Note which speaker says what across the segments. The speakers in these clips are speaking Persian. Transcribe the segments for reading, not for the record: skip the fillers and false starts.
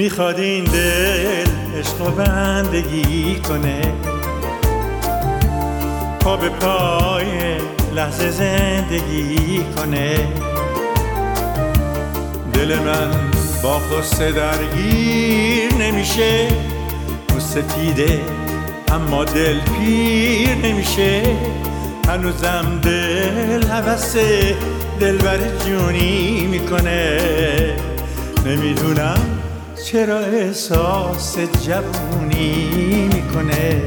Speaker 1: میخواد این دل عشق و بندگی کنه، پا به پای لحظه زندگی کنه. دل من با غصه درگیر نمیشه، غصه دیده اما دل پیر نمیشه. هنوزم دل هوس دلبر جونی میکنه، نمیدونم چرا احساس جوونی میکنه.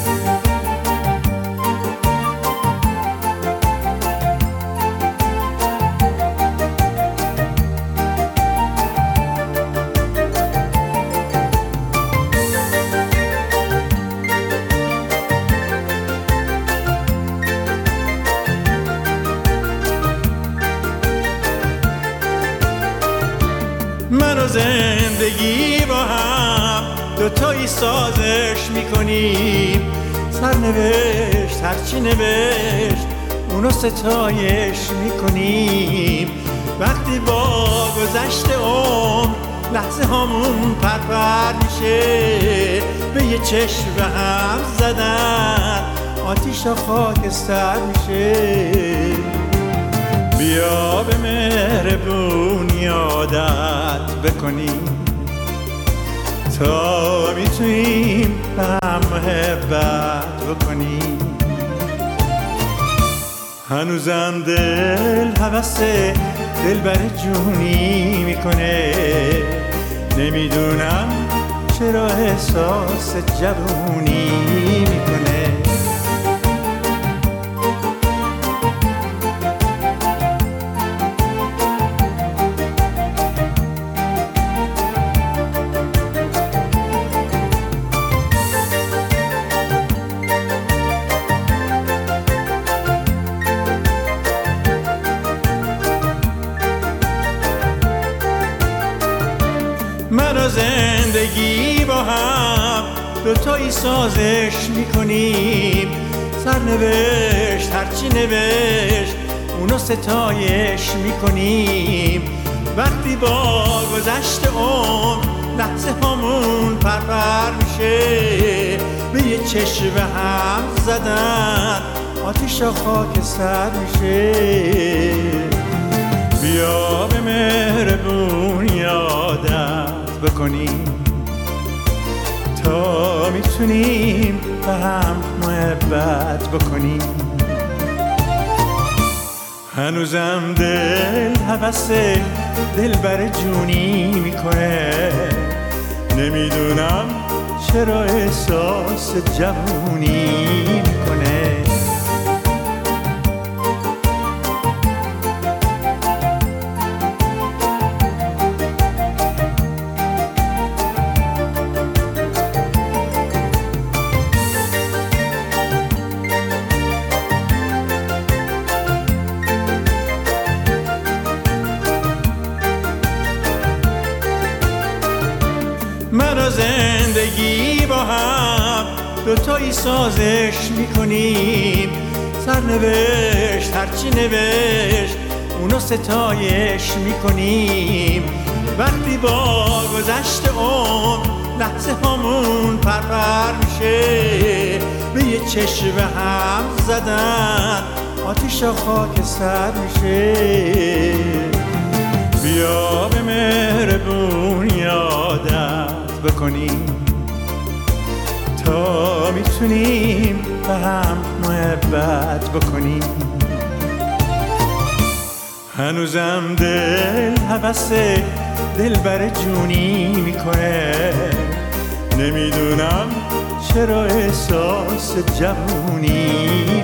Speaker 1: من و زندگی با هم دوتایی سازش میکنیم، سرنوشت هرچی نوشت اونو ستایش میکنیم. وقتی با گذشت عمر لحظه هامون پرپر میشه، به یه چشم به هم زدن آتیش تا خاکستر میشه. بیا به مهربونی عادت بکنیم تا میتونیم به هم محبت بکنیم. هنوزم دل هوس دلبر جونی میکنه، نمیدونم چرا احساس جوونی میکنه. من و زندگی با هم دوتایی سازش میکنیم، سرنوشت هرچی نوشت اونو ستایش میکنیم. وقتی با گذشت عمر لحظه هامون پرپر میشه، به یه چشم به هم زدن آتیش و خاکستر میشه. بیا به مهربونی عادت بکنیم تا میتونیم به هم محبت بکنیم. هنوزم دل هوس دلبر جونی میکنه، نمیدونم چرا احساس جوونی میکنه. من و زندگی با هم دوتایی سازش میکنیم، سرنوشت هرچی نوشت اونو ستایش میکنیم. وقتی با گذشت عمر لحظه هامون پرپر میشه، به یه چشم به هم زدن آتیش و خاکستر میشه. بیا به مهربونی عادت بکنیم تا میتونیم به هم محبت بکنیم. هنوزم دل هوس دلبر جونی میکنه، نمیدونم چرا احساس جوونی